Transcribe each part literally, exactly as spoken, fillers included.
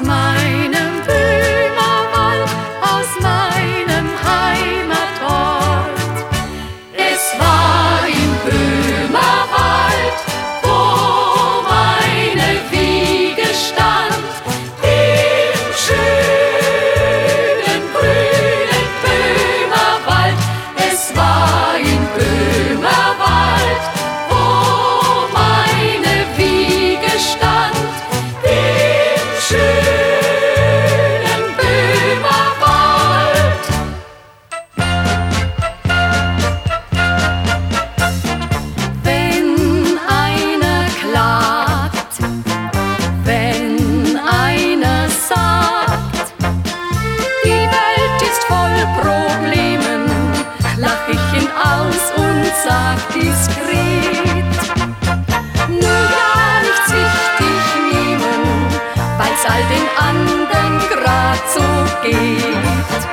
aus meinem Böhmerwald, aus meinem Heimatort. Es war im Böhmerwald, wo meine Wiege stand, im schönen grünen Böhmerwald. Es war im Böhmerwald, wo meine Wiege stand, im schönen Böhmerwald. Wenn einer klagt, wenn einer sagt, die Welt ist voll Problemen, lach ich ihn aus und sag diskret: Nur ja, nichts wichtig nehmen, weil's all den anderen grad so geht.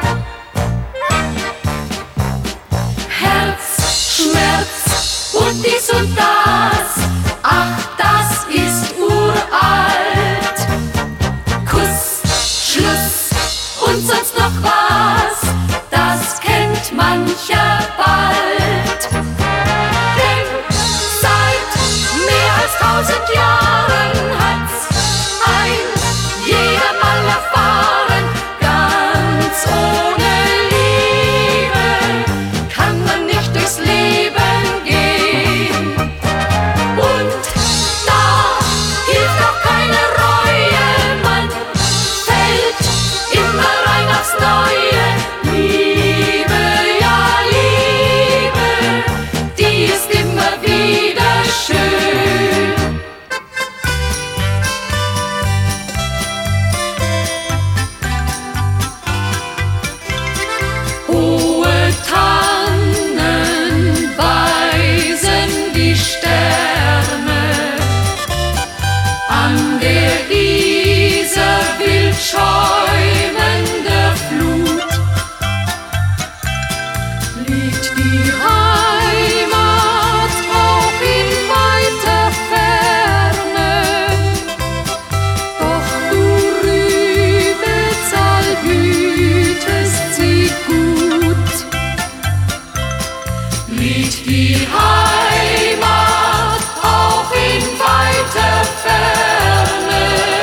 Herzschmerz und dies und das, ach, das ist uralt. Kuss, Schluss und sonst noch was, das kennt mancher bald. Denn seit mehr als tausend Jahren hat's ein jeder mal erfahren, ganz ohne Liebe kann man nicht durchs Leben gehen. Und da hilft auch keine Reue, man fällt immer rein aufs Neue. Liebe, ja Liebe, die ist immer wieder schön. Hohe Tannen weisen die Sterne, an der Isar wild schäumender Flut liegt die Heimat auch in weiter Ferne. Doch du Rübezahl hütest sie gut. Liegt die Heimat auch in weiter Ferne,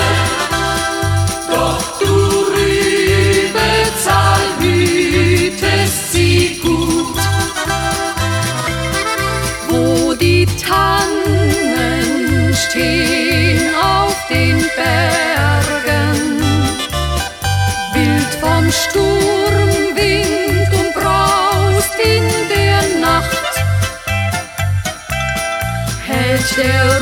doch du Rübezahl hütest sie gut. Wo die Tannen stehen auf den Bergen, wild vom Sturmwind und braust in der Nacht, hält der